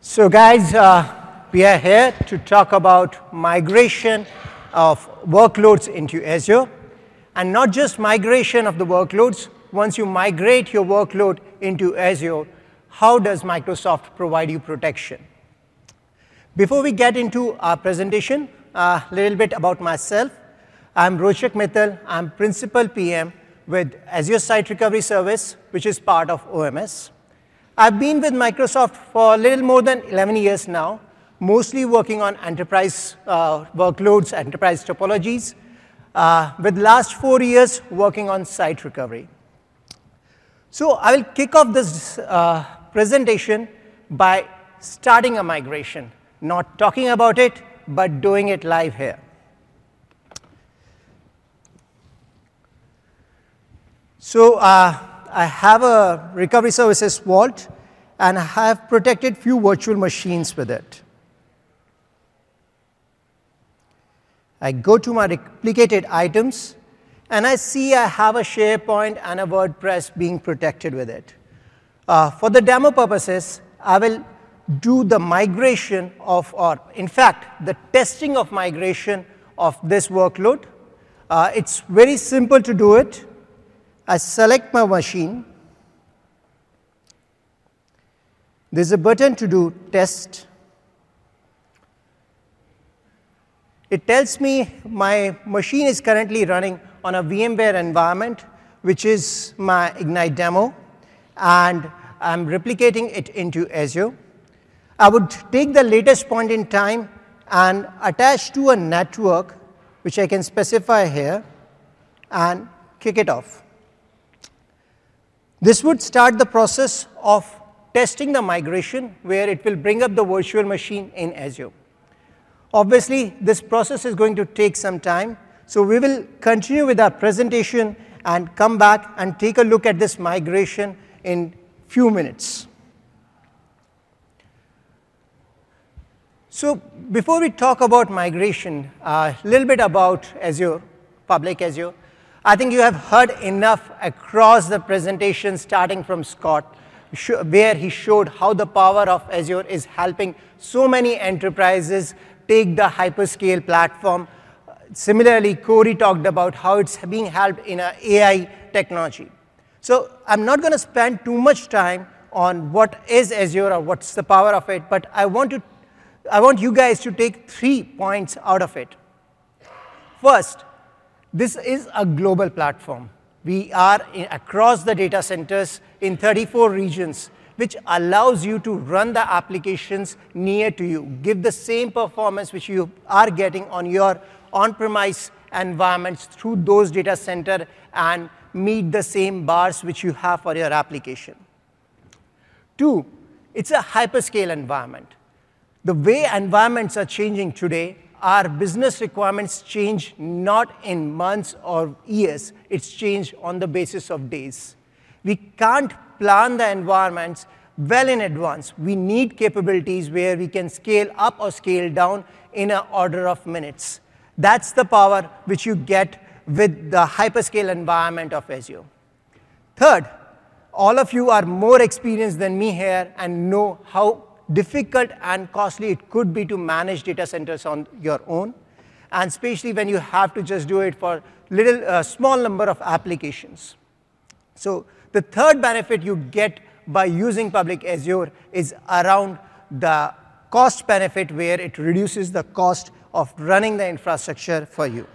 So guys, we are here to talk about migration of workloads into Azure. And not just migration of the workloads. Once you migrate your workload into Azure, how does Microsoft provide you protection? Before we get into our presentation, a little bit about myself. I'm Rochak Mittal. I'm Principal PM with Azure Site Recovery Service, which is part of OMS. I've been with Microsoft for a little more than 11 years now, mostly working on enterprise workloads, enterprise topologies, with last 4 years working on site recovery. So I will kick off this presentation by starting a migration, not talking about it, but doing it live here. So I have a recovery services vault, and I have protected few virtual machines with it. I go to my replicated items, and I see I have a SharePoint and a WordPress being protected with it. For the demo purposes, I will do the migration of, or in fact, the testing of migration of this workload. It's very simple to do it. I select my machine. There's a button to do test. It tells me my machine is currently running on a VMware environment, which is my Ignite demo, and I'm replicating it into Azure. I would take the latest point in time and attach to a network, which I can specify here, and kick it off. This would start the process of testing the migration, where it will bring up the virtual machine in Azure. Obviously, this process is going to take some time, so we will continue with our presentation and come back and take a look at this migration in few minutes. So before we talk about migration, a little bit about Azure, public Azure. I think you have heard enough across the presentation, starting from Scott, where he showed how the power of Azure is helping so many enterprises take the hyperscale platform. Similarly, Corey talked about how it's being helped in AI technology. So I'm not going to spend too much time on what is Azure or what's the power of it, but I want you guys to take 3 points out of it. First, this is a global platform. We are across the data centers in 34 regions, which allows you to run the applications near to you, give the same performance which you are getting on your on-premise environments through those data centers, and meet the same bars which you have for your application. 2, it's a hyperscale environment. The way environments are changing today, our business requirements change not in months or years. It's changed on the basis of days. We can't plan the environments well in advance. We need capabilities where we can scale up or scale down in an order of minutes. That's the power which you get with the hyperscale environment of Azure. Third, all of you are more experienced than me here and know how difficult and costly it could be to manage data centers on your own, and especially when you have to just do it for small number of applications. So the third benefit you get by using public Azure is around the cost benefit, where it reduces the cost of running the infrastructure for you.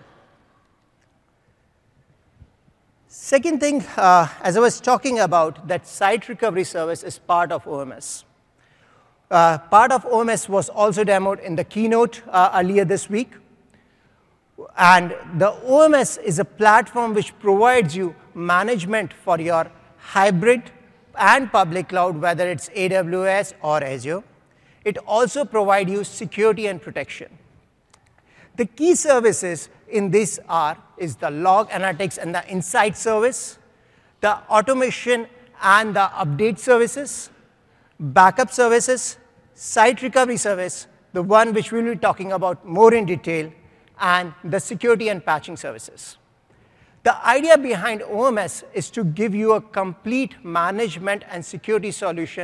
Second thing, as I was talking about, that site recovery service is part of OMS. Part of OMS was also demoed in the keynote earlier this week. And the OMS is a platform which provides you management for your hybrid and public cloud, whether it's AWS or Azure. It also provides you security and protection. The key services in this is the log analytics and the insight service, the automation and the update services, backup services, site recovery service, the one which we'll be talking about more in detail, and the security and patching services. The idea behind OMS is to give you a complete management and security solution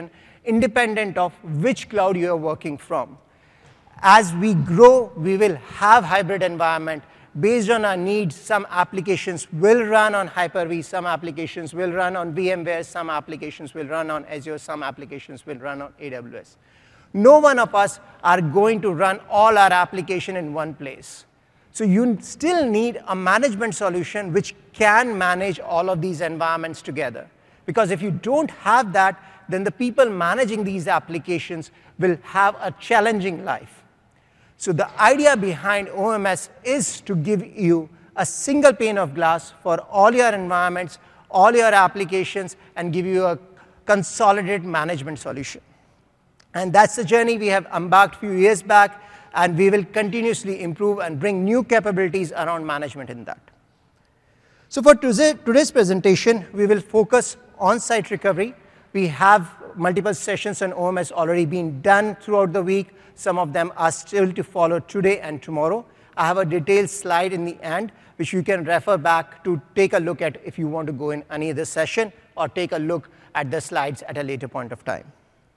independent of which cloud you are working from. As we grow, we will have hybrid environment. Based on our needs, some applications will run on Hyper-V, some applications will run on VMware, some applications will run on Azure, some applications will run on AWS. No one of us are going to run all our application in one place. So you still need a management solution which can manage all of these environments together. Because if you don't have that, then the people managing these applications will have a challenging life. So the idea behind OMS is to give you a single pane of glass for all your environments, all your applications, and give you a consolidated management solution. And that's the journey we have embarked a few years back, and we will continuously improve and bring new capabilities around management in that. So for today's presentation, we will focus on site recovery. We have multiple sessions on OMS already being done throughout the week. Some of them are still to follow today and tomorrow. I have a detailed slide in the end, which you can refer back to take a look at if you want to go in any other session or take a look at the slides at a later point of time.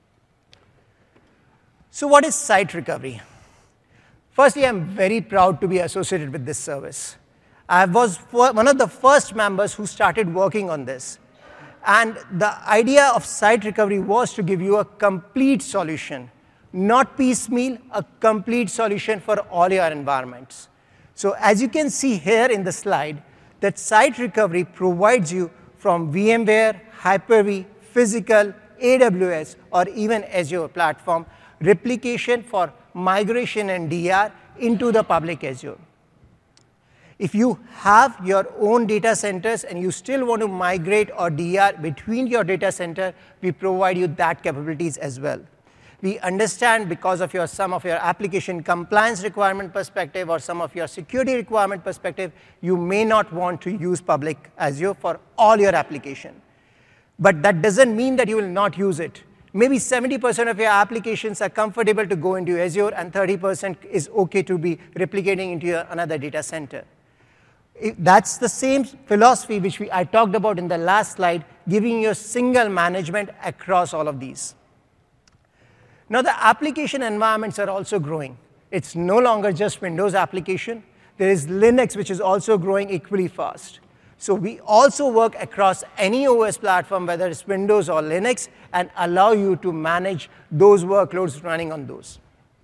So what is site recovery? Firstly, I'm very proud to be associated with this service. I was one of the first members who started working on this. And the idea of site recovery was to give you a complete solution, not piecemeal, a complete solution for all your environments. So as you can see here in the slide, that site recovery provides you from VMware, Hyper-V, physical, AWS, or even Azure platform, replication for migration and DR into the public Azure. If you have your own data centers and you still want to migrate or DR between your data center, we provide you that capabilities as well. We understand because of some of your application compliance requirement perspective or some of your security requirement perspective, you may not want to use public Azure for all your application. But that doesn't mean that you will not use it. Maybe 70% of your applications are comfortable to go into Azure and 30% is okay to be replicating into another data center. That's the same philosophy which I talked about in the last slide, giving you single management across all of these. Now, the application environments are also growing. It's no longer just Windows application. There is Linux, which is also growing equally fast. So we also work across any OS platform, whether it's Windows or Linux, and allow you to manage those workloads running on those.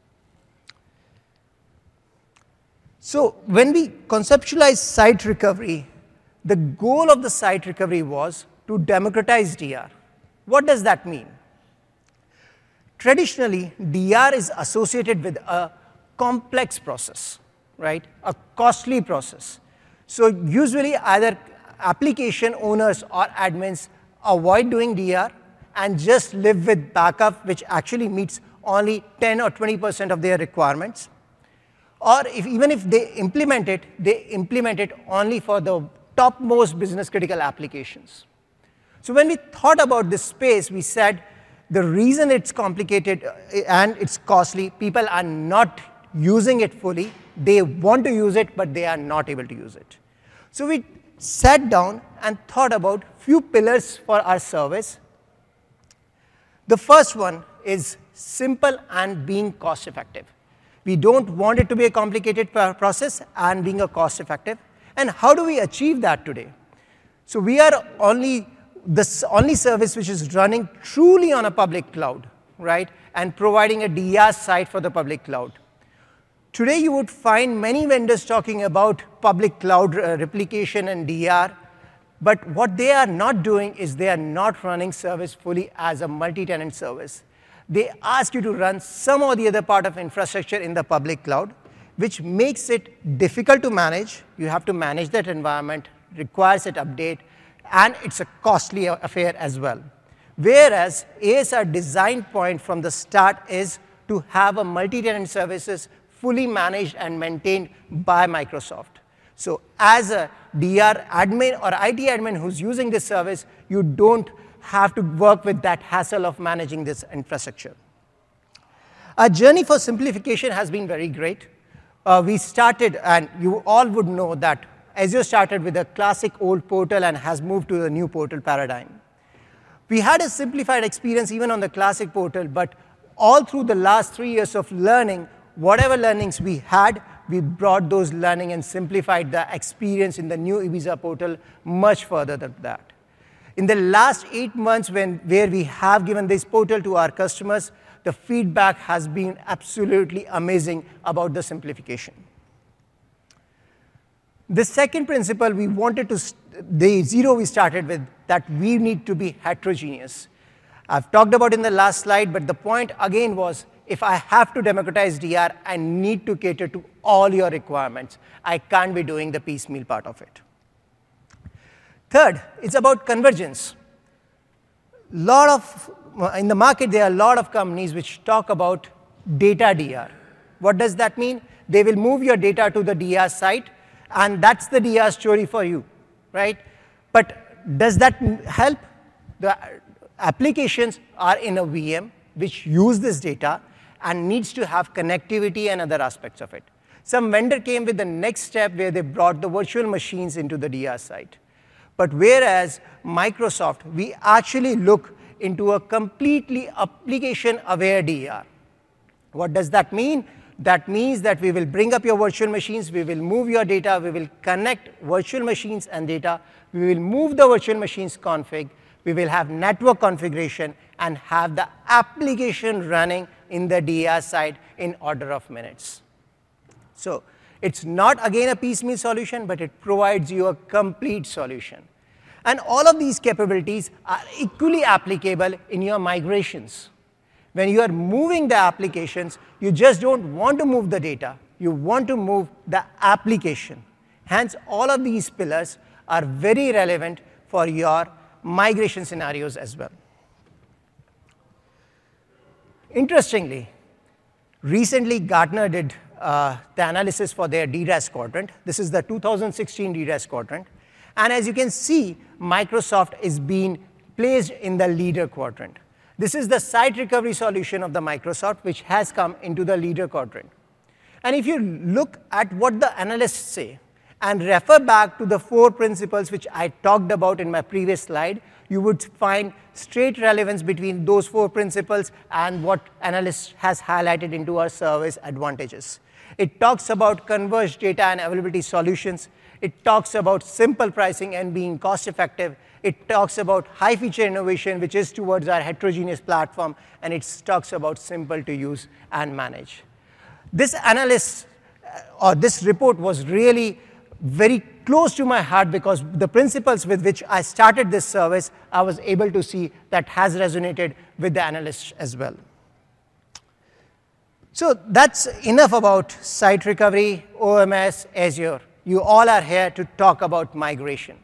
So when we conceptualize site recovery, the goal of the site recovery was to democratize DR. What does that mean? Traditionally, DR is associated with a complex process, right? A costly process. So usually either application owners or admins avoid doing DR and just live with backup, which actually meets only 10 or 20% of their requirements. Or even if they implement it only for the topmost business critical applications. So when we thought about this space, we said the reason it's complicated and it's costly, people are not using it fully. They want to use it, but they are not able to use it. So we sat down and thought about few pillars for our service. The first one is simple and being cost effective. We don't want it to be a complicated process and being a cost effective. And how do we achieve that today? So we are the only service which is running truly on a public cloud, right? And providing a DR site for the public cloud. Today you would find many vendors talking about public cloud replication and DR, but what they are not doing is they are not running service fully as a multi-tenant service. They ask you to run some or the other part of infrastructure in the public cloud, which makes it difficult to manage. You have to manage that environment, requires it update, and it's a costly affair as well. Whereas ASR design point from the start is to have a multi-tenant services fully managed and maintained by Microsoft. So as a DR admin or IT admin who's using this service, you don't have to work with that hassle of managing this infrastructure. Our journey for simplification has been very great. We started, and you all would know that Azure started with a classic old portal and has moved to the new portal paradigm. We had a simplified experience even on the classic portal, but all through the last 3 years of learning, whatever learnings we had, we brought those learning and simplified the experience in the new Ibiza portal much further than that. In the last 8 months where we have given this portal to our customers, the feedback has been absolutely amazing about the simplification. The second principle we wanted to, the zero we started with, that we need to be heterogeneous. I've talked about in the last slide, but the point again was, if I have to democratize DR, I need to cater to all your requirements. I can't be doing the piecemeal part of it. Third, it's about convergence. In the market, there are a lot of companies which talk about data DR. What does that mean? They will move your data to the DR site, and that's the DR story for you, right? But does that help? The applications are in a VM which use this data and needs to have connectivity and other aspects of it. Some vendor came with the next step where they brought the virtual machines into the DR site. But whereas Microsoft, we actually look into a completely application-aware DR. What does that mean? That means that we will bring up your virtual machines, we will move your data, we will connect virtual machines and data, we will move the virtual machines config, we will have network configuration, and have the application running in the DR side in order of minutes. So it's not, again, a piecemeal solution, but it provides you a complete solution. And all of these capabilities are equally applicable in your migrations. When you are moving the applications, you just don't want to move the data. You want to move the application. Hence, all of these pillars are very relevant for your migration scenarios as well. Interestingly, recently Gartner did the analysis for their DRaaS quadrant. This is the 2016 DRaaS quadrant. And as you can see, Microsoft is being placed in the leader quadrant. This is the site recovery solution of the Microsoft, which has come into the leader quadrant. And if you look at what the analysts say and refer back to the 4 principles which I talked about in my previous slide, you would find straight relevance between those 4 principles and what analysts has highlighted into our service advantages. It talks about converged data and availability solutions. It talks about simple pricing and being cost effective. It talks about high feature innovation, which is towards our heterogeneous platform. And it talks about simple to use and manage. This analysis, or this report, was really very close to my heart because the principles with which I started this service, I was able to see that has resonated with the analysts as well. So that's enough about site recovery, OMS, Azure. You all are here to talk about migration.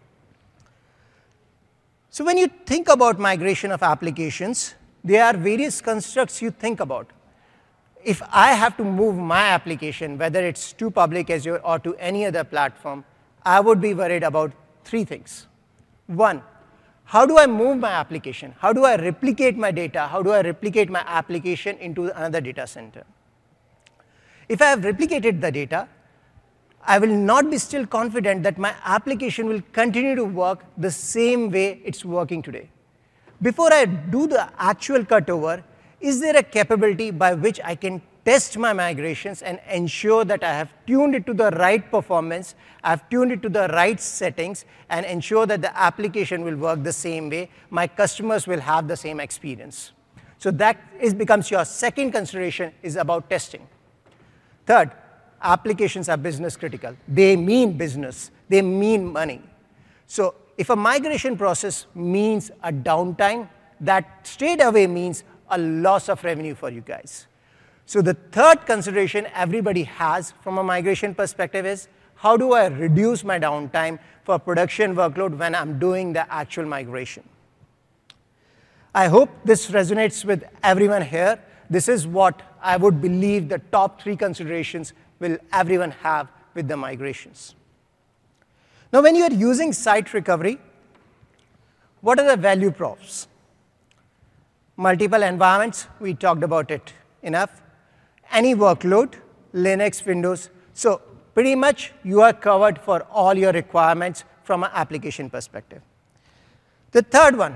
So when you think about migration of applications, there are various constructs you think about. If I have to move my application, whether it's to public Azure or to any other platform, I would be worried about 3 things. 1, how do I move my application? How do I replicate my data? How do I replicate my application into another data center? If I have replicated the data, I will not be still confident that my application will continue to work the same way it's working today. Before I do the actual cutover, is there a capability by which I can test my migrations and ensure that I have tuned it to the right performance, I've tuned it to the right settings, and ensure that the application will work the same way, my customers will have the same experience. So that becomes your second consideration, is about testing. Third, applications are business critical. They mean business. They mean money. So if a migration process means a downtime, that straight away means a loss of revenue for you guys. So the third consideration everybody has from a migration perspective is, how do I reduce my downtime for production workload when I'm doing the actual migration? I hope this resonates with everyone here. This is what I would believe the top 3 considerations will everyone have with the migrations. Now, when you are using site recovery, what are the value props? Multiple environments, we talked about it enough. Any workload, Linux, Windows. So pretty much you are covered for all your requirements from an application perspective. The third one,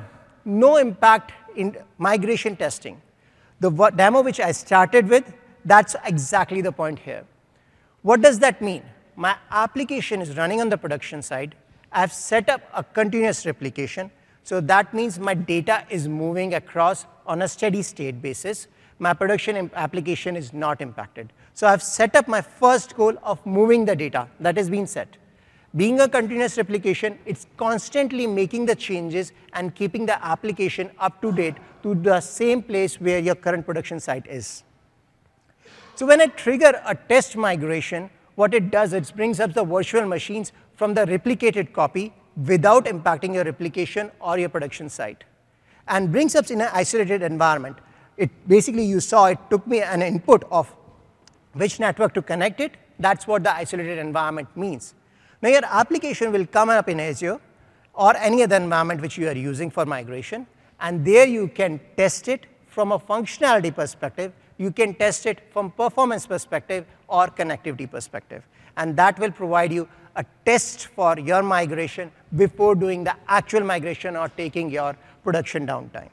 no impact in migration testing. The demo which I started with, that's exactly the point here. What does that mean? My application is running on the production side. I've set up a continuous replication. So that means my data is moving across on a steady state basis. My production application is not impacted. So I've set up my first goal of moving the data. That has been set. Being a continuous replication, it's constantly making the changes and keeping the application up to date to the same place where your current production site is. So when I trigger a test migration, what it does, it brings up the virtual machines from the replicated copy without impacting your replication or your production site, and brings up in an isolated environment. It basically, you saw it took me an input of which network to connect it. That's what the isolated environment means. Now your application will come up in Azure or any other environment which you are using for migration, and there you can test it from a functionality perspective. You can test it from performance perspective or connectivity perspective. And that will provide you a test for your migration before doing the actual migration or taking your production downtime.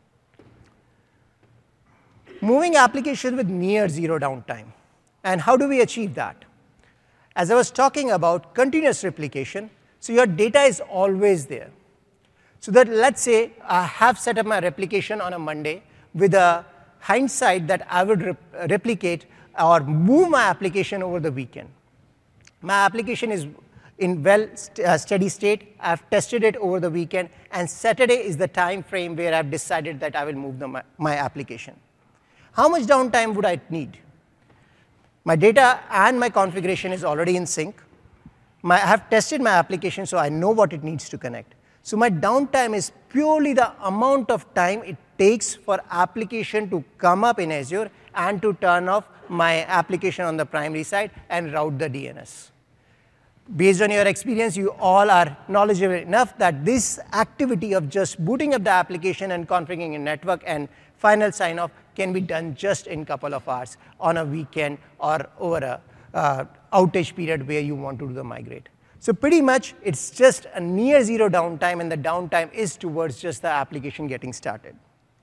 Moving applications with near zero downtime. And how do we achieve that? As I was talking about continuous replication, so your data is always there. So that let's say I have set up my replication on a Monday with a hindsight that I would replicate or move my application over the weekend. My application is in steady state. I've tested it over the weekend, and Saturday is the time frame where I've decided that I will move my application. How much downtime would I need? My data and my configuration is already in sync. I have tested my application, so I know what it needs to connect. So my downtime is purely the amount of time it takes for application to come up in Azure and to turn off my application on the primary side and route the DNS. Based on your experience, you all are knowledgeable enough that this activity of just booting up the application and configuring a network and final sign-off can be done just in a couple of hours on a weekend or over a outage period where you want to do the migrate. So pretty much, it's just a near zero downtime, and the downtime is towards just the application getting started.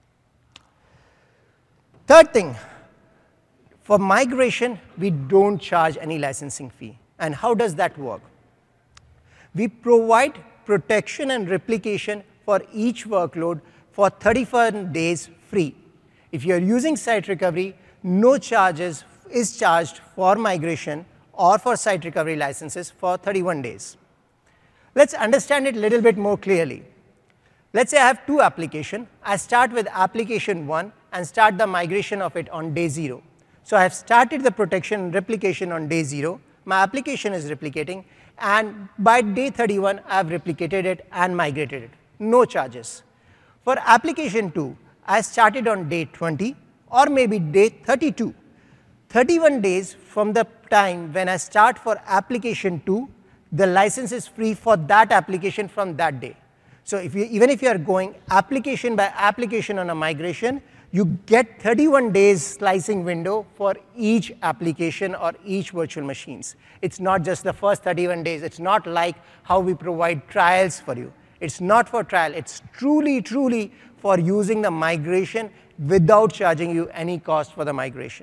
Third thing, for migration, we don't charge any licensing fee. And how does that work? We provide protection and replication for each workload for 31 days free. If you're using site recovery, no charges is charged for migration or for site recovery licenses for 31 days. Let's understand it a little bit more clearly. Let's say I have two applications. I start with application 1 and start the migration of it on day 0. So I have started the protection and replication on day 0. My application is replicating, and by day 31, I have replicated it and migrated it. No charges. For application 2, I started on day 20 or maybe day 32. 31 days from the time when I start for application 2, the license is free for that application from that day. So even if you are going application by application on a migration, you get 31 days slicing window for each application or each virtual machines. It's not just the first 31 days. It's not like how we provide trials for you. It's not for trial. It's truly, truly for using the migration without charging you any cost for the migration.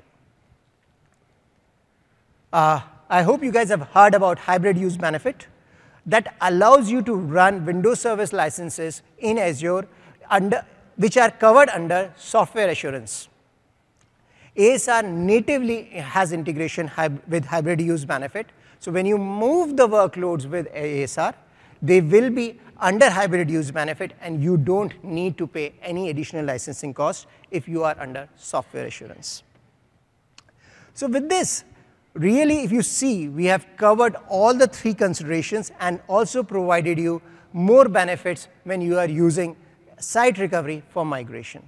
I hope you guys have heard about hybrid use benefit that allows you to run Windows Service licenses in Azure which are covered under software assurance. ASR natively has integration with hybrid use benefit. So when you move the workloads with ASR, they will be under hybrid use benefit, and you don't need to pay any additional licensing cost if you are under software assurance. So with this, really, if you see, we have covered all the three considerations and also provided you more benefits when you are using site recovery for migration.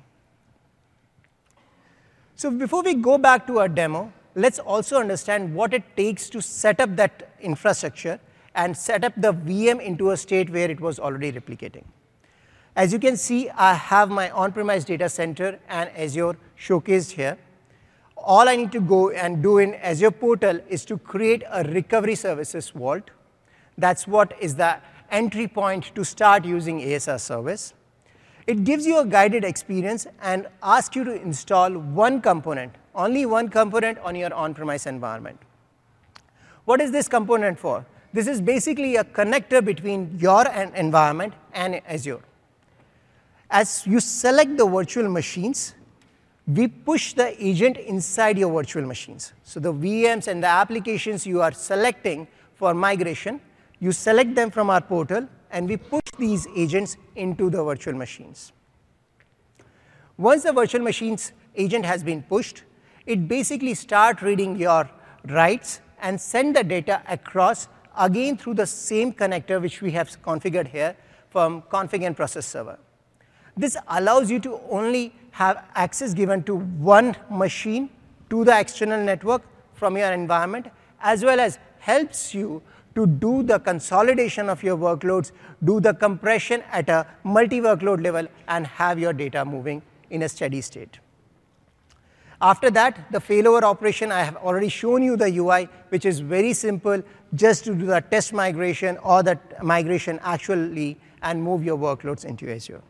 So before we go back to our demo, let's also understand what it takes to set up that infrastructure and set up the VM into a state where it was already replicating. As you can see, I have my on-premise data center and Azure showcased here. All I need to go and do in Azure portal is to create a recovery services vault. That's what is the entry point to start using ASR service. It gives you a guided experience and asks you to install one component, only one component on your on-premise environment. What is this component for? This is basically a connector between your environment and Azure. As you select the virtual machines, we push the agent inside your virtual machines. So the VMs and the applications you are selecting for migration, you select them from our portal, and we push these agents into the virtual machines. Once the virtual machines agent has been pushed, it basically starts reading your writes and send the data across, again through the same connector which we have configured here from config and process server. This allows you to only have access given to one machine to the external network from your environment, as well as helps you to do the consolidation of your workloads, do the compression at a multi-workload level, and have your data moving in a steady state. After that, the failover operation, I have already shown you the UI, which is very simple, just to do the test migration or the migration actually and move your workloads into Azure.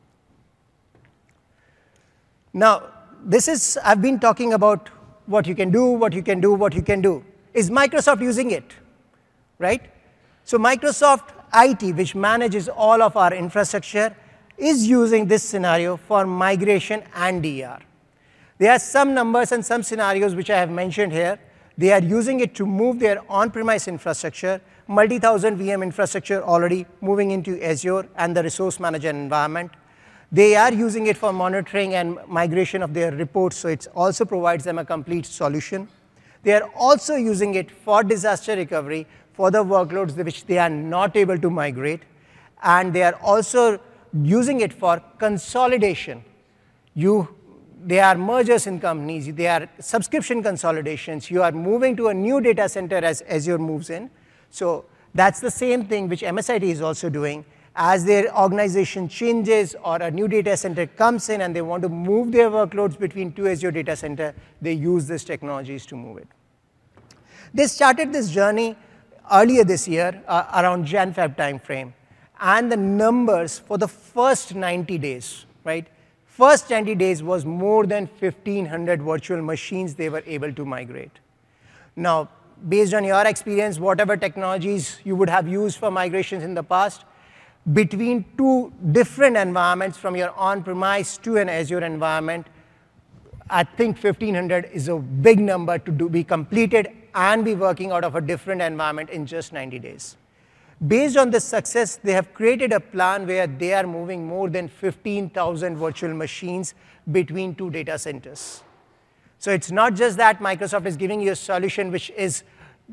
Now, I've been talking about what you can do, what you can do, what you can do. Is Microsoft using it? Right? So Microsoft IT, which manages all of our infrastructure, is using this scenario for migration and DR. There are some numbers and some scenarios which I have mentioned here. They are using it to move their on-premise infrastructure, multi-thousand VM infrastructure already moving into Azure and the resource manager environment. They are using it for monitoring and migration of their reports, so it also provides them a complete solution. They are also using it for disaster recovery for the workloads which they are not able to migrate. And they are also using it for consolidation. They are mergers in companies. They are subscription consolidations. You are moving to a new data center as Azure moves in. So that's the same thing which MSIT is also doing. As their organization changes or a new data center comes in and they want to move their workloads between two Azure data centers, they use these technologies to move it. They started this journey earlier this year, around Jan-Feb timeframe. And the numbers for the first 90 days, right? First 90 days was more than 1,500 virtual machines they were able to migrate. Now, based on your experience, whatever technologies you would have used for migrations in the past, between two different environments from your on-premise to an Azure environment, I think 1,500 is a big number to be completed and be working out of a different environment in just 90 days. Based on this success, they have created a plan where they are moving more than 15,000 virtual machines between two data centers. So it's not just that Microsoft is giving you a solution which is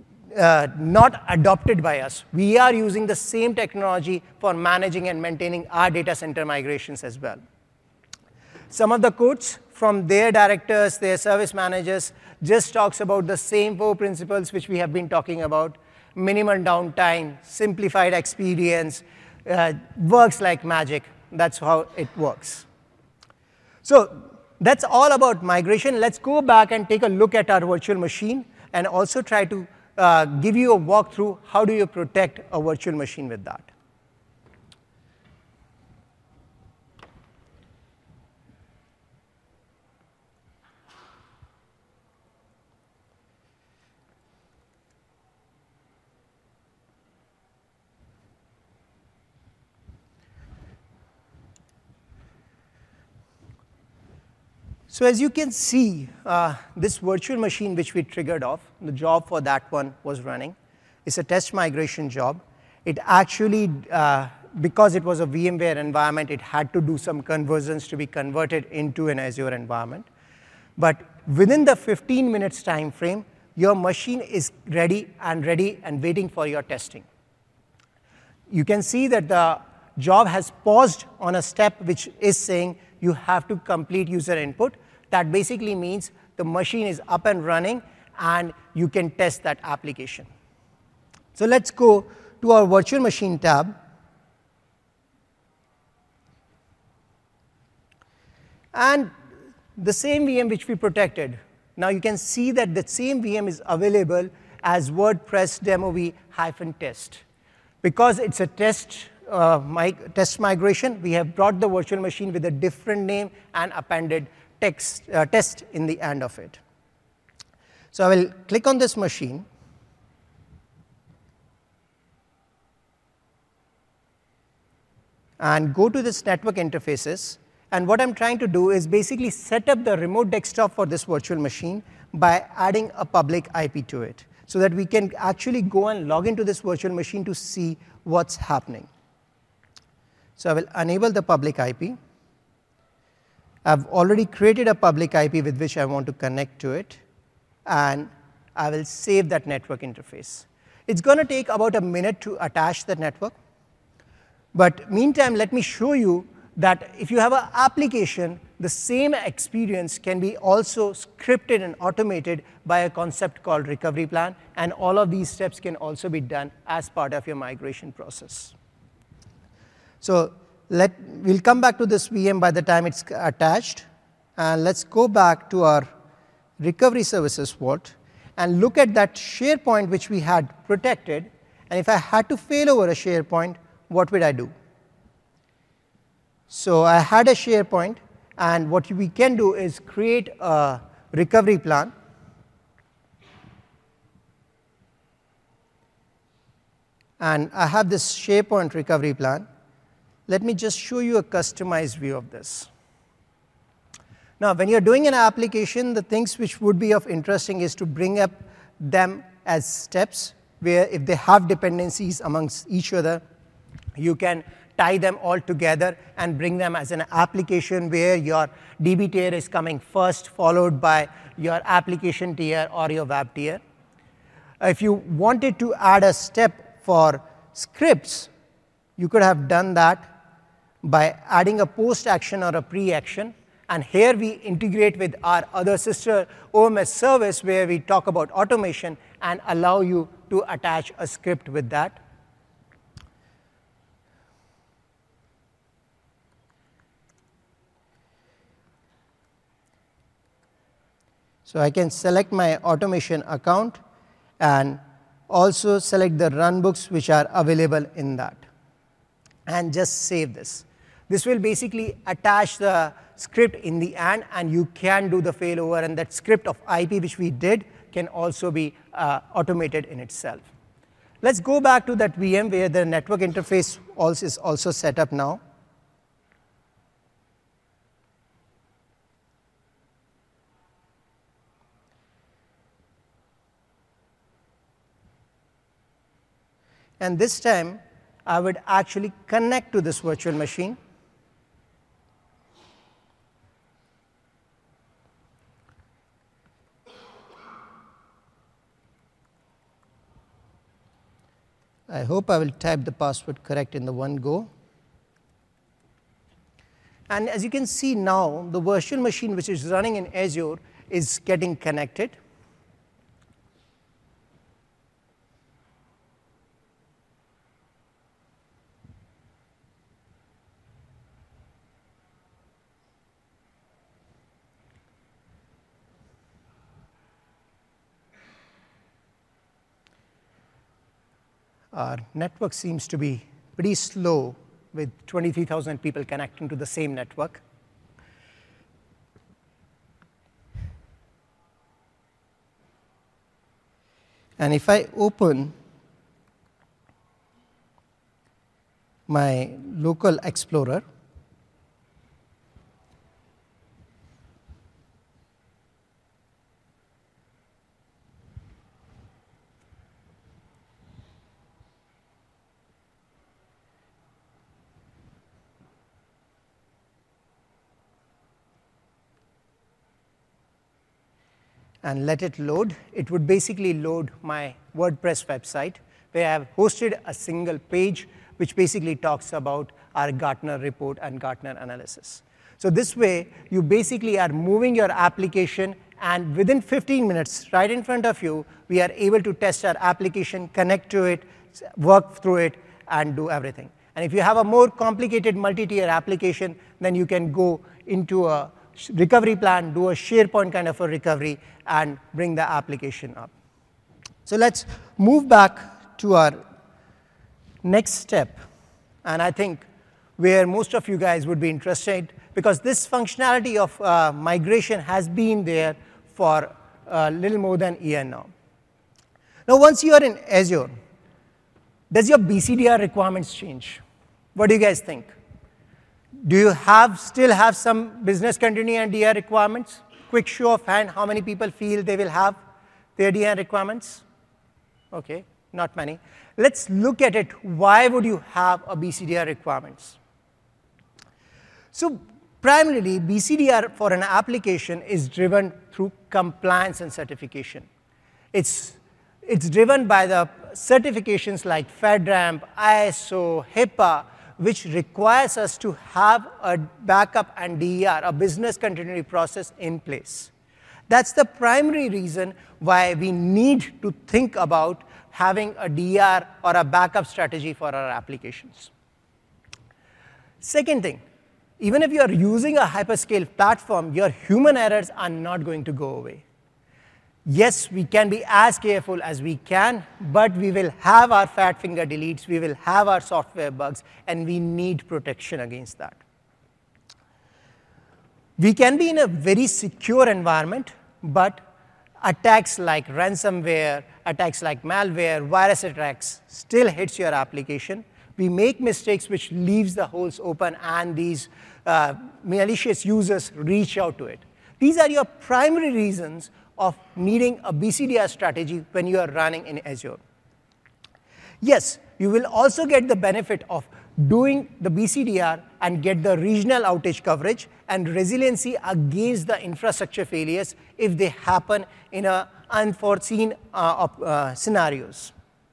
not adopted by us. We are using the same technology for managing and maintaining our data center migrations as well. Some of the quotes from their directors, their service managers, just talks about the same 4 principles which we have been talking about: minimal downtime, simplified experience, works like magic. That's how it works. So that's all about migration. Let's go back and take a look at our virtual machine and also try to give you a walkthrough. How do you protect a virtual machine with that? So as you can see, this virtual machine which we triggered off, the job for that one was running. It's a test migration job. It actually, because it was a VMware environment, it had to do some conversions to be converted into an Azure environment. But within the 15 minutes time frame, your machine is ready and waiting for your testing. You can see that the job has paused on a step which is saying you have to complete user input. That basically means the machine is up and running and you can test that application. So let's go to our virtual machine tab. And the same VM which we protected, now you can see that the same VM is available as WordPress demo v-test. Because it's a test test migration, we have brought the virtual machine with a different name and appended test in the end of it. So I will click on this machine. And go to this network interfaces. And what I'm trying to do is basically set up the remote desktop for this virtual machine by adding a public IP to it, so that we can actually go and log into this virtual machine to see what's happening. So I will enable the public IP. I've already created a public IP with which I want to connect to it, and I will save that network interface. It's going to take about a minute to attach the network. But meantime, let me show you that if you have an application, the same experience can be also scripted and automated by a concept called recovery plan, and all of these steps can also be done as part of your migration process. So we'll come back to this VM by the time it's attached, and let's go back to our recovery services vault and look at that SharePoint which we had protected. And if I had to fail over a SharePoint, what would I do? So I had a SharePoint, and what we can do is create a recovery plan. And I have this SharePoint recovery plan. Let me just show you a customized view of this. Now, when you're doing an application, the things which would be of interesting is to bring up them as steps, where if they have dependencies amongst each other, you can tie them all together and bring them as an application where your DB tier is coming first, followed by your application tier or your web tier. If you wanted to add a step for scripts, you could have done that by adding a post action or a pre-action. And here we integrate with our other sister OMS service where we talk about automation and allow you to attach a script with that. So I can select my automation account and also select the runbooks which are available in that, and just save this. This will basically attach the script in the end, and you can do the failover, and that script of IP which we did can also be automated in itself. Let's go back to that VM where the network interface is also set up now. And this time, I would actually connect to this virtual machine. I hope I will type the password correct in the one go. And as you can see now, the virtual machine which is running in Azure is getting connected. Our network seems to be pretty slow with 23,000 people connecting to the same network. And if I open my local explorer, and let it load, it would basically load my WordPress website where I have hosted a single page which basically talks about our Gartner report and Gartner analysis. So this way, you basically are moving your application, and within 15 minutes, right in front of you, we are able to test our application, connect to it, work through it, and do everything. And if you have a more complicated multi-tier application, then you can go into a recovery plan, do a SharePoint kind of a recovery, and bring the application up. So let's move back to our next step, and I think where most of you guys would be interested, because this functionality of migration has been there for a little more than a year now. Now, once you are in Azure, does your BCDR requirements change? What do you guys think? Do you still have some business continuity and DR requirements? Quick show of hand, how many people feel they will have their DR requirements? OK, not many. Let's look at it. Why would you have a BCDR requirements? So primarily, BCDR for an application is driven through compliance and certification. It's driven by the certifications like FedRAMP, ISO, HIPAA, which requires us to have a backup and DER, a business continuity process in place. That's the primary reason why we need to think about having a DR or a backup strategy for our applications. Second thing, even if you are using a hyperscale platform, your human errors are not going to go away. Yes, we can be as careful as we can, but we will have our fat finger deletes, we will have our software bugs, and we need protection against that. We can be in a very secure environment, but attacks like ransomware, attacks like malware, virus attacks still hits your application. We make mistakes which leaves the holes open, and these malicious users reach out to it. These are your primary reasons of needing a BCDR strategy when you are running in Azure. Yes, you will also get the benefit of doing the BCDR and get the regional outage coverage and resiliency against the infrastructure failures if they happen in unforeseen scenarios.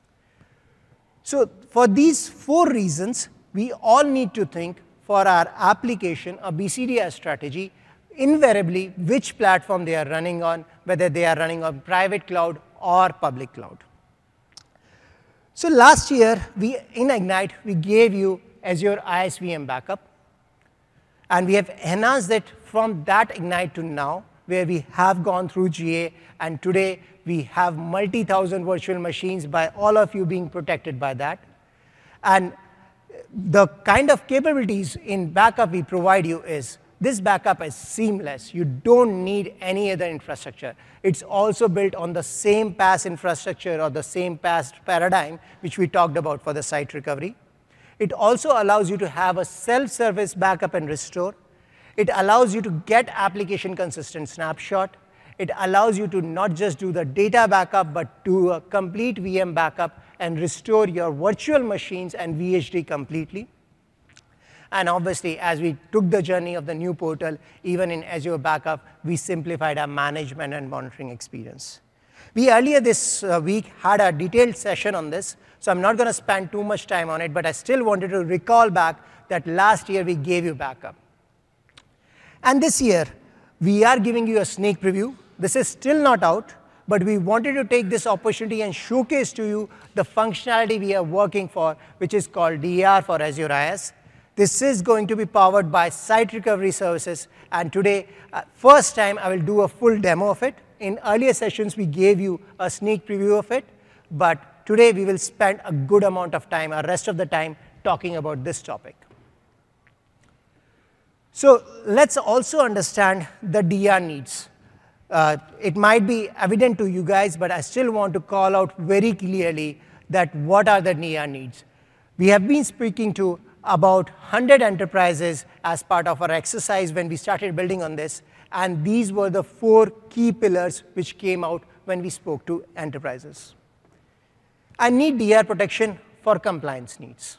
So for these 4 reasons, we all need to think for our application a BCDR strategy, invariably which platform they are running on, whether they are running on private cloud or public cloud. So last year, in Ignite, we gave you Azure ISVM backup. And we have enhanced it from that Ignite to now, where we have gone through GA. And today, we have multi-thousand virtual machines by all of you being protected by that. And the kind of capabilities in backup we provide you is this backup is seamless. You don't need any other infrastructure. It's also built on the same PaaS infrastructure or the same PaaS paradigm, which we talked about for the site recovery. It also allows you to have a self-service backup and restore. It allows you to get application consistent snapshot. It allows you to not just do the data backup, but do a complete VM backup and restore your virtual machines and VHD completely. And obviously, as we took the journey of the new portal, even in Azure Backup, we simplified our management and monitoring experience. We earlier this week had a detailed session on this, so I'm not going to spend too much time on it, but I still wanted to recall back that last year we gave you backup. And this year, we are giving you a sneak preview. This is still not out, but we wanted to take this opportunity and showcase to you the functionality we are working for, which is called DR for Azure IaaS. This is going to be powered by Site Recovery Services. And today, first time, I will do a full demo of it. In earlier sessions, we gave you a sneak preview of it. But today, we will spend a good amount of time, or rest of the time, talking about this topic. So let's also understand the DR needs. It might be evident to you guys, but I still want to call out very clearly that what are the DR needs. We have been speaking to about 100 enterprises as part of our exercise when we started building on this. And these were the 4 key pillars which came out when we spoke to enterprises. I need DR protection for compliance needs.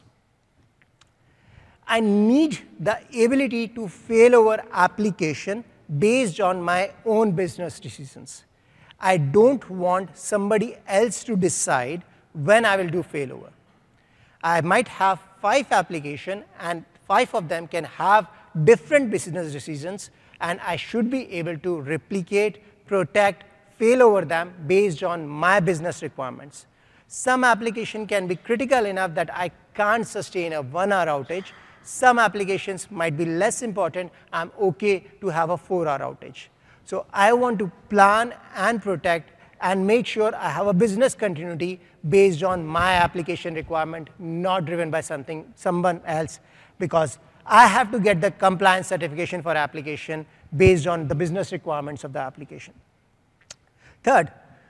I need the ability to fail over application based on my own business decisions. I don't want somebody else to decide when I will do failover. I might have 5 applications, and 5 of them can have different business decisions, and I should be able to replicate, protect, fail over them based on my business requirements. Some application can be critical enough that I can't sustain a 1-hour outage. Some applications might be less important. I'm OK to have a 4-hour outage. So I want to plan and protect and make sure I have a business continuity based on my application requirement, not driven by someone else, because I have to get the compliance certification for application based on the business requirements of the application. Third,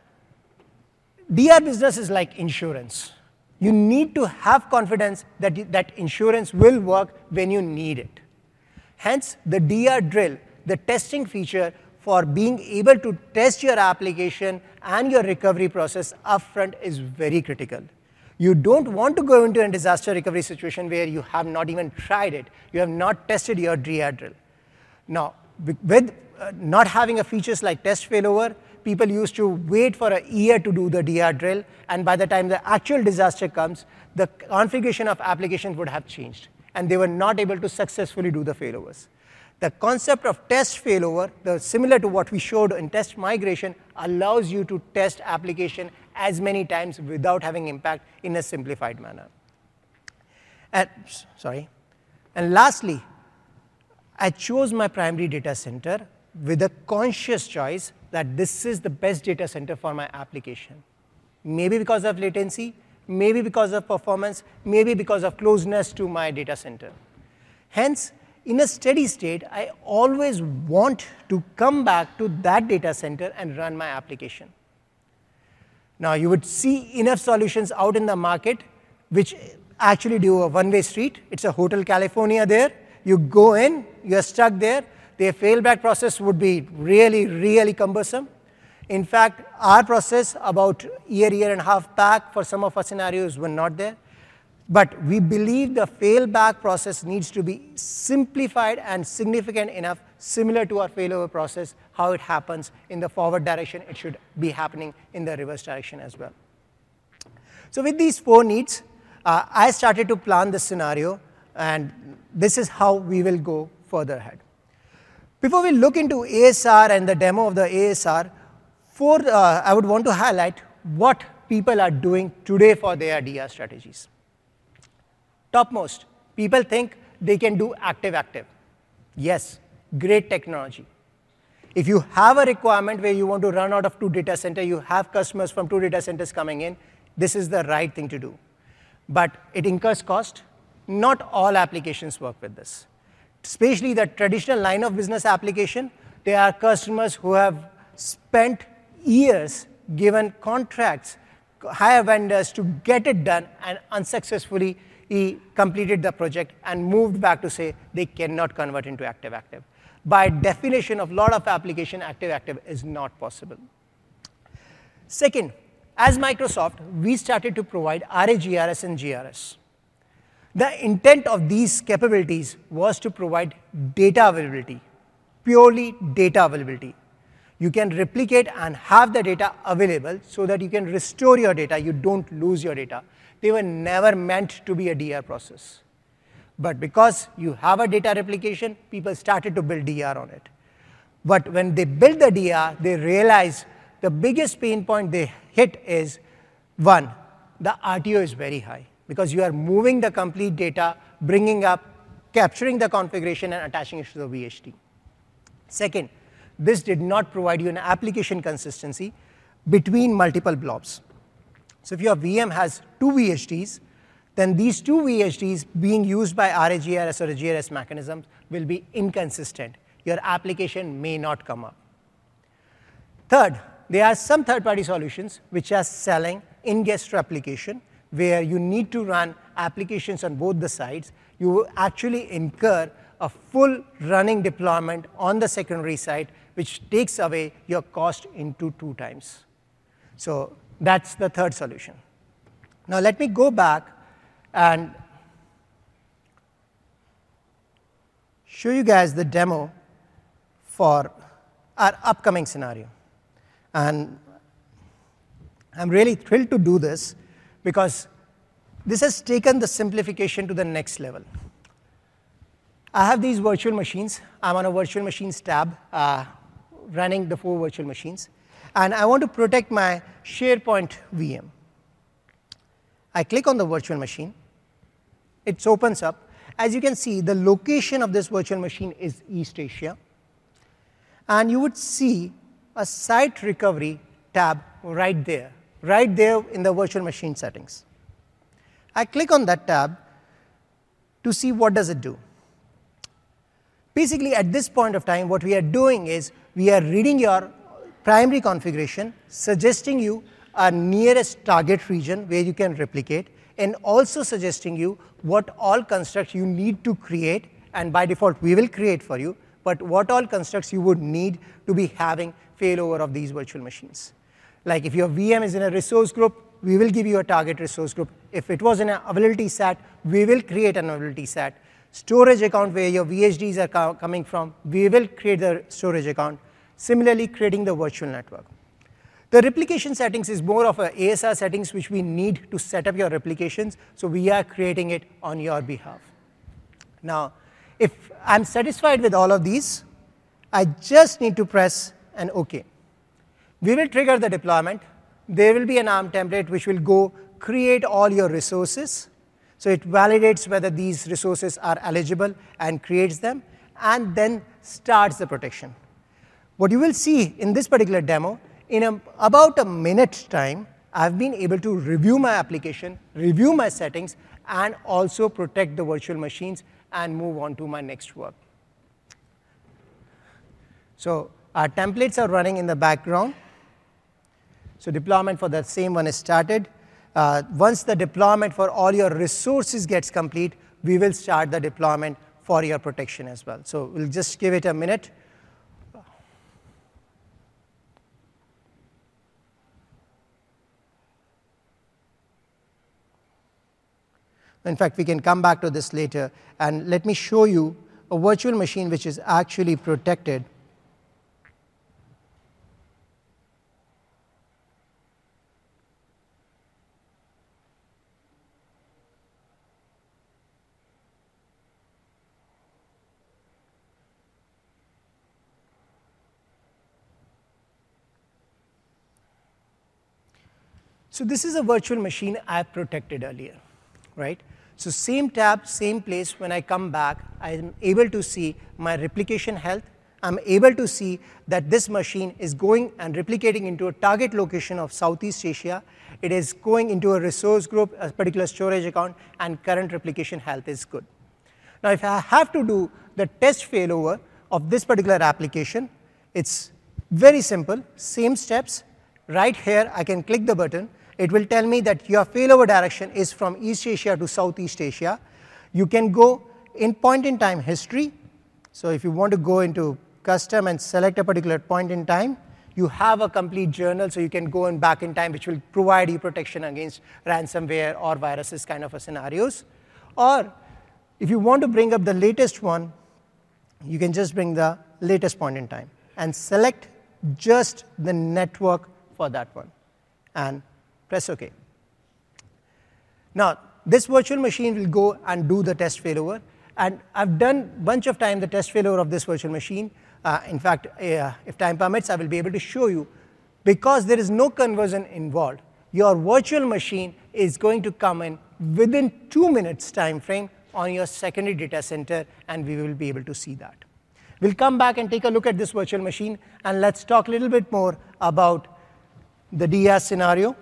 DR business is like insurance. You need to have confidence that that insurance will work when you need it. Hence, the DR drill, the testing feature for being able to test your application and your recovery process upfront is very critical. You don't want to go into a disaster recovery situation where you have not even tried it. You have not tested your DR drill. Now, with not having a features like test failover, people used to wait for a year to do the DR drill, and by the time the actual disaster comes, the configuration of applications would have changed, and they were not able to successfully do the failovers. The concept of test failover, similar to what we showed in test migration, allows you to test application as many times without having impact in a simplified manner. And lastly, I chose my primary data center with a conscious choice that this is the best data center for my application. Maybe because of latency, maybe because of performance, maybe because of closeness to my data center. Hence, in a steady state, I always want to come back to that data center and run my application. Now, you would see enough solutions out in the market which actually do a one-way street. It's a Hotel California there. You go in, you're stuck there. Their failback process would be really, really cumbersome. In fact, our process about year and a half back for some of our scenarios were not there. But we believe the failback process needs to be simplified and significant enough, similar to our failover process, how it happens in the forward direction, it should be happening in the reverse direction as well. So with these 4 needs, I started to plan this scenario, and this is how we will go further ahead. Before we look into ASR and the demo of the ASR, I would want to highlight what people are doing today for their DR strategies. Topmost, people think they can do active-active. Yes, great technology. If you have a requirement where you want to run out of 2 data centers, you have customers from 2 data centers coming in, this is the right thing to do. But it incurs cost. Not all applications work with this. Especially the traditional line of business application, there are customers who have spent years, given contracts, hire vendors to get it done, and unsuccessfully he completed the project and moved back to say they cannot convert into active-active. By definition of a lot of application, active-active is not possible. Second, as Microsoft, we started to provide RAGRS and GRS. The intent of these capabilities was to provide data availability, purely data availability. You can replicate and have the data available so that you can restore your data, you don't lose your data. They were never meant to be a DR process. But because you have a data replication, people started to build DR on it. But when they built the DR, they realized the biggest pain point they hit is, 1, the RTO is very high, because you are moving the complete data, bringing up, capturing the configuration, and attaching it to the VHD. Second, this did not provide you an application consistency between multiple blobs. So if your VM has 2 VHDs, then these 2 VHDs being used by RAGRS or GRS mechanisms will be inconsistent. Your application may not come up. Third, there are some third-party solutions which are selling in-guest replication, where you need to run applications on both the sides. You will actually incur a full running deployment on the secondary side, which takes away your cost into 2 times. So that's the third solution. Now let me go back and show you guys the demo for our upcoming scenario. And I'm really thrilled to do this, because this has taken the simplification to the next level. I have these virtual machines. I'm on a virtual machines tab, running the 4 virtual machines. And I want to protect my SharePoint VM. I click on the virtual machine. It opens up. As you can see, the location of this virtual machine is East Asia. And you would see a site recovery tab right there in the virtual machine settings. I click on that tab to see what does it do. Basically, at this point of time, what we are doing is we are reading your primary configuration, suggesting you a nearest target region where you can replicate, and also suggesting you what all constructs you need to create, and by default we will create for you, but what all constructs you would need to be having failover of these virtual machines. Like if your VM is in a resource group, we will give you a target resource group. If it was in an availability SAT, we will create an availability SAT. Storage account where your VHDs are coming from, we will create the storage account. Similarly, creating the virtual network. The replication settings is more of a ASR settings which we need to set up your replications, so we are creating it on your behalf. Now, if I'm satisfied with all of these, I just need to press an OK. We will trigger the deployment. There will be an ARM template which will go create all your resources. So it validates whether these resources are eligible and creates them, and then starts the protection. What you will see in this particular demo, in about a minute time, I've been able to review my application, review my settings, and also protect the virtual machines and move on to my next work. So our templates are running in the background. So deployment for the same one is started. Once the deployment for all your resources gets complete, we will start the deployment for your protection as well. So we'll just give it a minute. In fact, we can come back to this later, and let me show you a virtual machine which is actually protected. So this is a virtual machine I protected earlier, right? So same tab, same place. When I come back, I'm able to see my replication health. I'm able to see that this machine is going and replicating into a target location of Southeast Asia. It is going into a resource group, a particular storage account, and current replication health is good. Now, if I have to do the test failover of this particular application, it's very simple, same steps. Right here, I can click the button. It will tell me that your failover direction is from East Asia to Southeast Asia. You can go in point in time history. So if you want to go into custom and select a particular point in time, you have a complete journal, so you can go in back in time, which will provide you protection against ransomware or viruses kind of a scenarios. Or if you want to bring up the latest one, you can just bring the latest point in time and select just the network for that one and press OK. Now, this virtual machine will go and do the test failover. And I've done a bunch of time the test failover of this virtual machine. In fact, if time permits, I will be able to show you. Because there is no conversion involved, your virtual machine is going to come in within 2 minutes time frame on your secondary data center, and we will be able to see that. We'll come back and take a look at this virtual machine, and let's talk a little bit more about the DR scenario.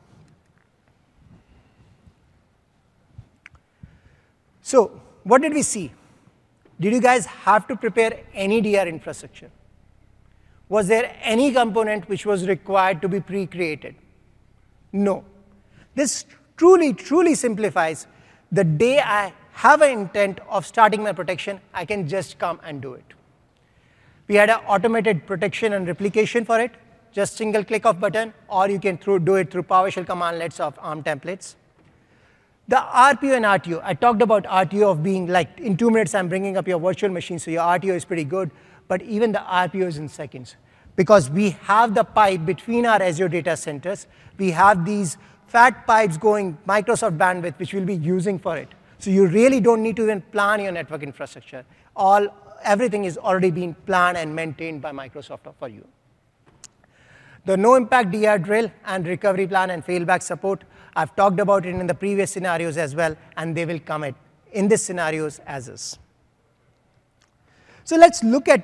So what did we see? Did you guys have to prepare any DR infrastructure? Was there any component which was required to be pre-created? No. This truly, truly simplifies. The day I have an intent of starting my protection, I can just come and do it. We had an automated protection and replication for it, just single click of button, or you can do it through PowerShell commandlets of ARM templates. The RPO and RTO, I talked about RTO of being like in 2 minutes I'm bringing up your virtual machine, so your RTO is pretty good, but even the RPO is in seconds. Because we have the pipe between our Azure data centers, we have these fat pipes going Microsoft bandwidth, which we'll be using for it. So you really don't need to even plan your network infrastructure. Everything is already being planned and maintained by Microsoft for you. The no impact DR drill and recovery plan and failback support, I've talked about it in the previous scenarios as well, and they will come in these scenarios as is. So let's look at it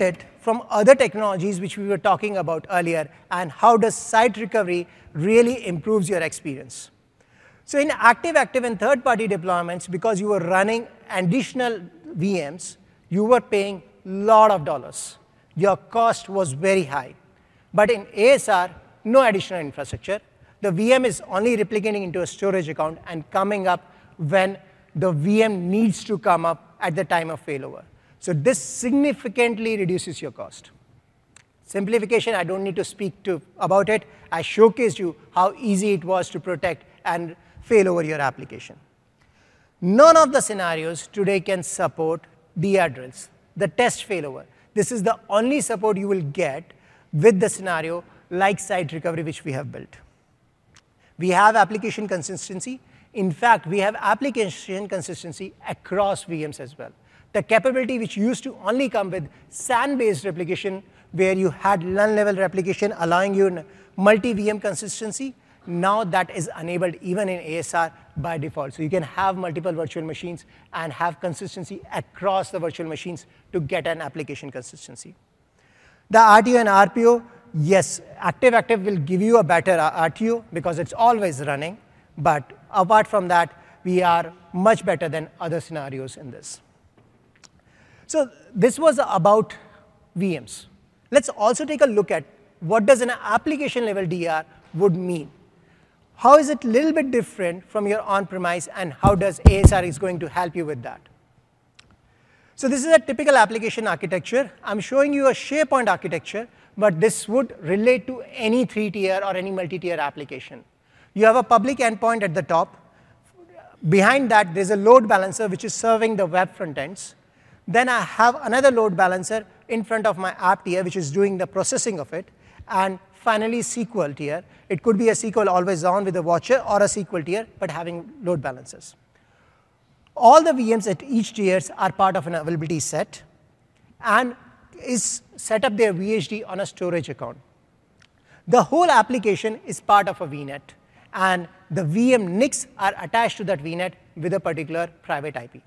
from other technologies which we were talking about earlier, and how does site recovery really improves your experience. So in active, and third-party deployments, because you were running additional VMs, you were paying a lot of dollars. Your cost was very high. But in ASR, no additional infrastructure. The VM is only replicating into a storage account and coming up when the VM needs to come up at the time of failover. So this significantly reduces your cost. Simplification, I don't need to speak about it. I showcased you how easy it was to protect and fail over your application. None of the scenarios today can support DR drills, the test failover. This is the only support you will get with the scenario like site recovery which we have built. We have application consistency. In fact, we have application consistency across VMs as well. The capability which used to only come with SAN-based replication, where you had LUN-level replication allowing you multi-VM consistency, now that is enabled even in ASR by default. So you can have multiple virtual machines and have consistency across the virtual machines to get an application consistency. The RTO and RPO, yes, active will give you a better RTO because it's always running. But apart from that, we are much better than other scenarios in this. So this was about VMs. Let's also take a look at what does an application level DR would mean. How is it a little bit different from your on-premise, and how does ASR is going to help you with that? So this is a typical application architecture. I'm showing you a SharePoint architecture, but this would relate to any 3-tier or any multi-tier application. You have a public endpoint at the top. Behind that, there's a load balancer, which is serving the web front ends. Then I have another load balancer in front of my app tier, which is doing the processing of it. And finally, SQL tier. It could be a SQL always on with a watcher, or a SQL tier, but having load balancers. All the VMs at each tiers are part of an availability set and is set up their VHD on a storage account. The whole application is part of a VNet, and the VM NICs are attached to that VNet with a particular private IP.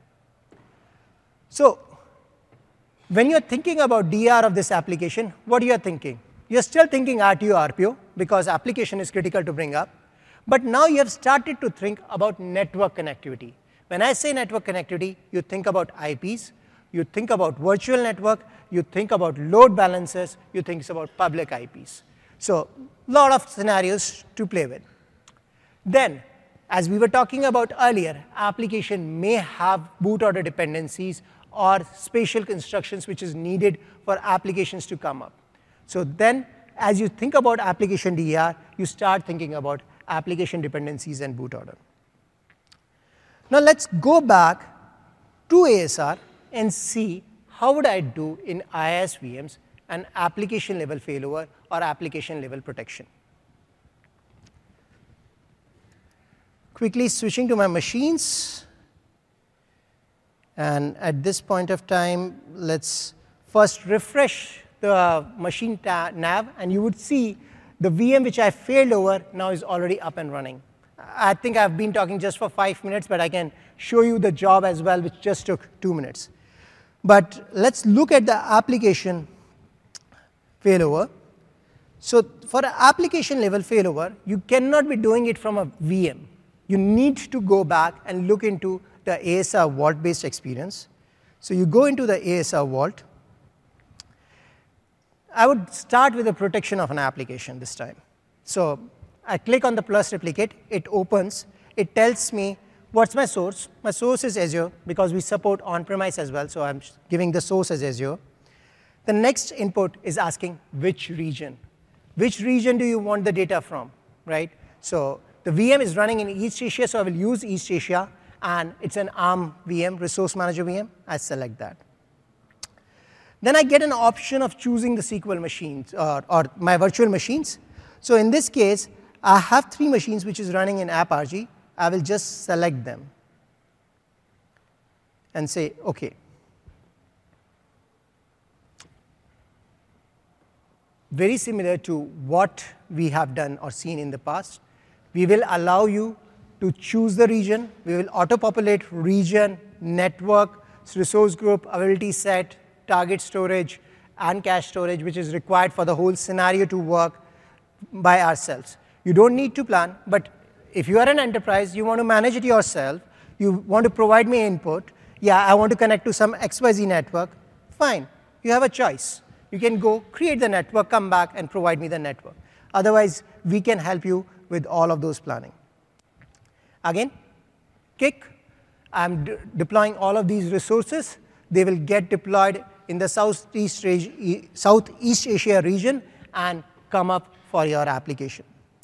So when you're thinking about DR of this application, what are you thinking? You're still thinking RTO, RPO, because application is critical to bring up. But now you have started to think about network connectivity. When I say network connectivity, you think about IPs, you think about virtual network, you think about load balancers, you think about public IPs. So a lot of scenarios to play with. Then, as we were talking about earlier, application may have boot order dependencies or spatial instructions which is needed for applications to come up. So then, as you think about application DR, you start thinking about application dependencies and boot order. Now let's go back to ASR and see how would I do in IaaS VMs an application level failover or application level protection. Quickly switching to my machines. And at this point of time, let's first refresh the machine nav, and you would see the VM which I failed over now is already up and running. I think I've been talking just for 5 minutes, but I can show you the job as well, which just took 2 minutes. But let's look at the application failover. So for an application level failover, you cannot be doing it from a VM. You need to go back and look into the ASR Vault-based experience. So you go into the ASR Vault. I would start with the protection of an application this time. So I click on the plus replicate. It opens. It tells me what's my source. My source is Azure, because we support on-premise as well. So I'm giving the source as Azure. The next input is asking which region. Which region do you want the data from, right? So the VM is running in East Asia, so I will use East Asia. And it's an ARM VM, Resource Manager VM. I select that. Then I get an option of choosing the SQL machines or my virtual machines. So in this case, I have 3 machines which is running in AppRG. I will just select them and say OK. Very similar to what we have done or seen in the past. We will allow you to choose the region. We will auto-populate region, network, resource group, availability set, target storage, and cache storage, which is required for the whole scenario to work by ourselves. You don't need to plan, but if you are an enterprise, you want to manage it yourself, you want to provide me input, yeah, I want to connect to some XYZ network, fine, you have a choice. You can go create the network, come back, and provide me the network. Otherwise, we can help you with all of those planning. Again, Kik, I'm deploying all of these resources. They will get deployed in the Southeast Asia region and come up for your application.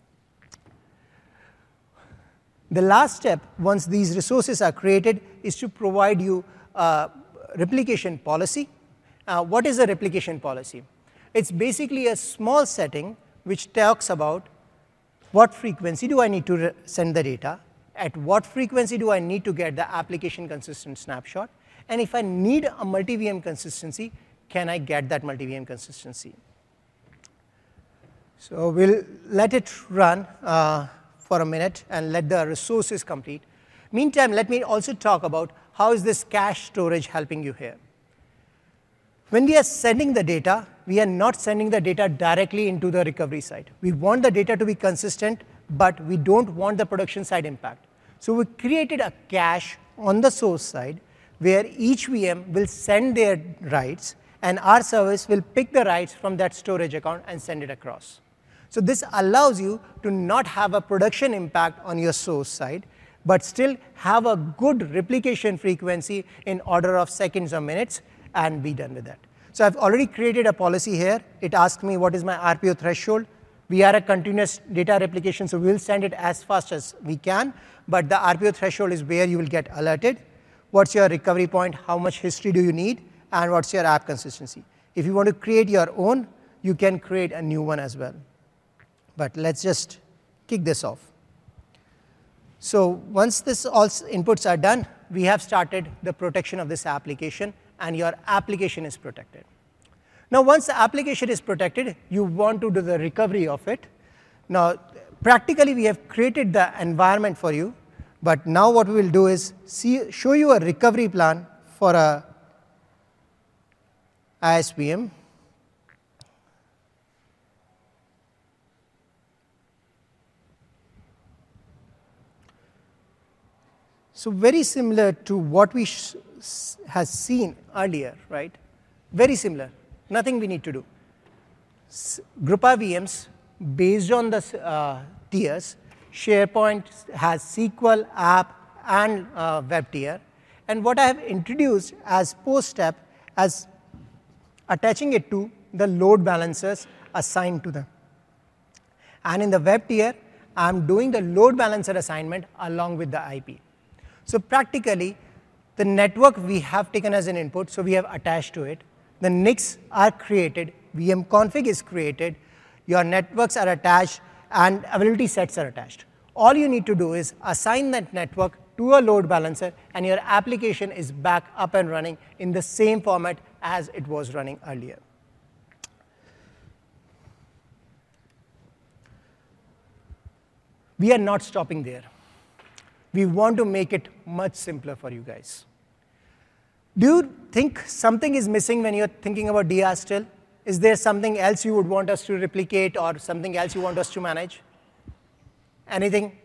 The last step, once these resources are created, is to provide you a replication policy. What is a replication policy? It's basically a small setting which talks about what frequency do I need to send the data, at what frequency do I need to get the application consistent snapshot, and if I need a multi-VM consistency, can I get that multi-VM consistency? So we'll let it run for a minute and let the resources complete. Meantime, let me also talk about how is this cache storage helping you here. When we are sending the data, we are not sending the data directly into the recovery side. We want the data to be consistent, but we don't want the production side impact. So we created a cache on the source side where each VM will send their writes, and our service will pick the writes from that storage account and send it across. So this allows you to not have a production impact on your source side, but still have a good replication frequency in order of seconds or minutes, and be done with that. So I've already created a policy here. It asks me what is my RPO threshold. We are a continuous data replication, so we'll send it as fast as we can, but the RPO threshold is where you will get alerted. What's your recovery point? How much history do you need? And what's your app consistency? If you want to create your own, you can create a new one as well. But let's just kick this off. So once this all inputs are done, we have started the protection of this application, and your application is protected. Now, once the application is protected, you want to do the recovery of it. Now, practically, we have created the environment for you, but now what we will do is show you a recovery plan for a ISVM. So very similar to what we has seen earlier, right? Very similar. Nothing we need to do. Grupa VMs, based on the tiers, SharePoint has SQL, app, and web tier. And what I have introduced as post-step as attaching it to the load balancers assigned to them. And in the web tier, I'm doing the load balancer assignment along with the IP. So practically, the network we have taken as an input, so we have attached to it. The NICs are created, VM config is created, your networks are attached, and availability sets are attached. All you need to do is assign that network to a load balancer, and your application is back up and running in the same format as it was running earlier. We are not stopping there. We want to make it much simpler for you guys. Do you think something is missing when you're thinking about DR still? Is there something else you would want us to replicate or something else you want us to manage? Anything?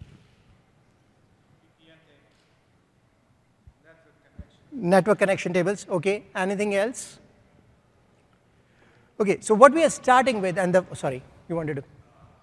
Network connection tables, okay. Anything else? Okay, so what we are starting with, and sorry, you wanted to?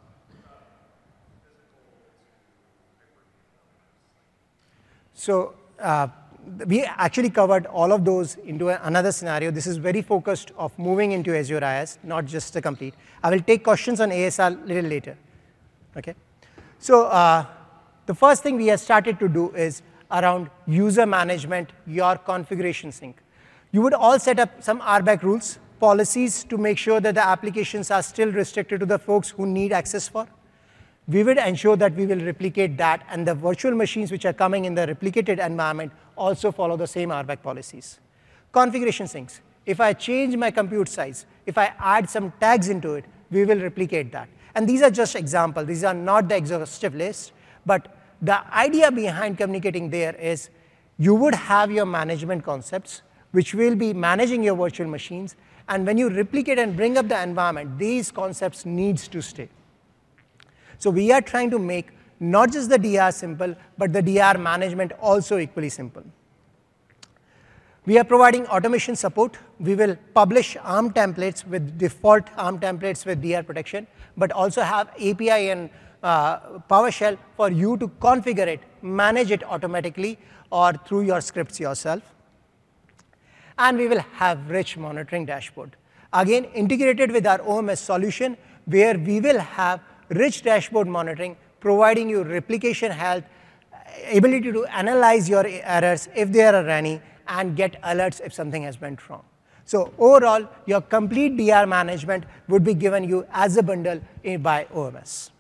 So we actually covered all of those into another scenario. This is very focused of moving into Azure IaaS, not just the complete. I will take questions on ASR a little later. Okay. So the first thing we have started to do is around user management, your configuration sync. You would all set up some RBAC rules, policies to make sure that the applications are still restricted to the folks who need access for. We will ensure that we will replicate that, and the virtual machines which are coming in the replicated environment also follow the same RBAC policies. Configuration syncs. If I change my compute size, if I add some tags into it, we will replicate that. And these are just examples. These are not the exhaustive list. But the idea behind communicating there is you would have your management concepts, which will be managing your virtual machines, And when you replicate and bring up the environment, these concepts needs to stay. So we are trying to make not just the DR simple, but the DR management also equally simple. We are providing automation support. We will publish ARM templates with default ARM templates with DR protection, but also have API and PowerShell for you to configure it, manage it automatically, or through your scripts yourself. And we will have rich monitoring dashboard. Again, integrated with our OMS solution, where we will have rich dashboard monitoring, providing you replication health, ability to analyze your errors if there are any, and get alerts if something has went wrong. So overall, your complete DR management would be given you as a bundle by OMS.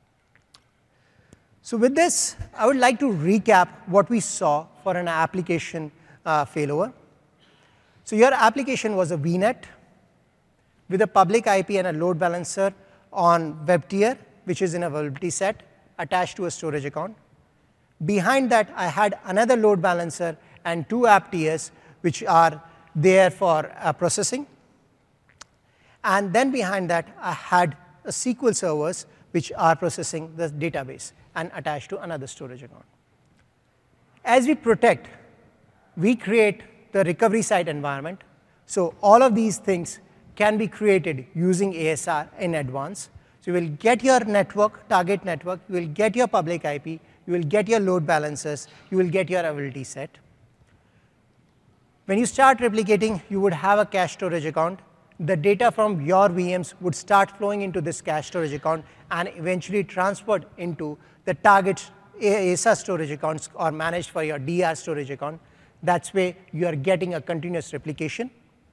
So with this, I would like to recap what we saw for an application failover. So your application was a VNet with a public IP and a load balancer on web tier, which is in a vulnerability set, attached to a storage account. Behind that, I had another load balancer and 2 app tiers, which are there for processing. And then behind that, I had a SQL servers, which are processing the database and attached to another storage account. As we protect, we create the recovery site environment. So all of these things can be created using ASR in advance. So you will get your network, target network, you will get your public IP, you will get your load balancers, you will get your availability set. When you start replicating, you would have a cache storage account. The data from your VMs would start flowing into this cache storage account and eventually transferred into the target ASR storage accounts or managed for your DR storage account. That's where you are getting a continuous replication.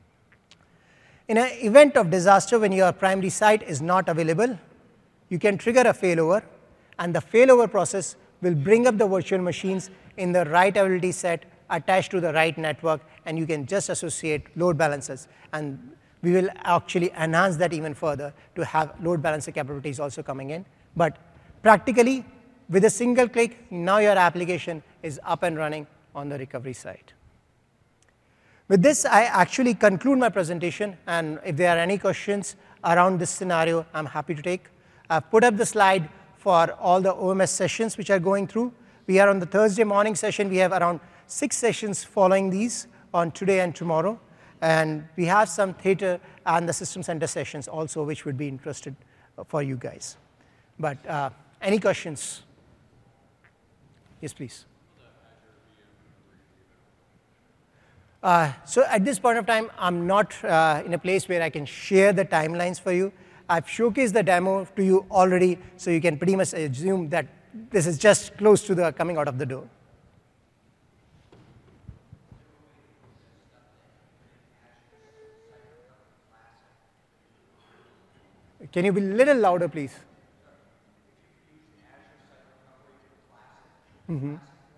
In an event of disaster, when your primary site is not available, you can trigger a failover, and the failover process will bring up the virtual machines in the right availability set attached to the right network, and you can just associate load balancers. And we will actually enhance that even further to have load balancer capabilities also coming in. But practically, with a single click, now your application is up and running on the recovery side. With this, I actually conclude my presentation, and if there are any questions around this scenario, I'm happy to take. I've put up the slide for all the OMS sessions which are going through. We are on the Thursday morning session. We have around 6 sessions following these on today and tomorrow. And we have some theater and the system center sessions also, which would be interested for you guys. But any questions? Yes, please. So at this point of time, I'm not in a place where I can share the timelines for you. I've showcased the demo to you already, so you can pretty much assume that this is just close to the coming out of the door. Can you be a little louder, please? Mm-hmm.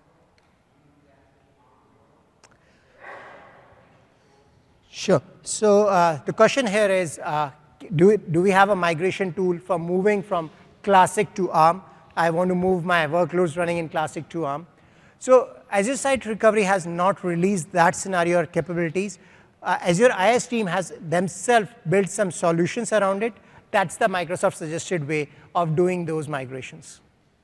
Sure. So the question here is, do we have a migration tool for moving from Classic to ARM? I want to move my workloads running in Classic to ARM. So Azure Site Recovery has not released that scenario or capabilities. Azure IS team has themselves built some solutions around it. That's the Microsoft suggested way of doing those migrations.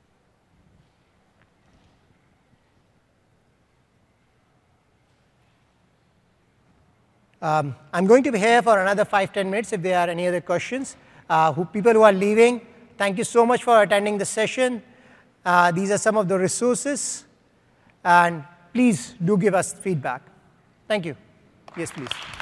I'm going to be here for another 5-10 minutes if there are any other questions. People who are leaving, thank you so much for attending the session. These are some of the resources. And please do give us feedback. Thank you. Yes, please.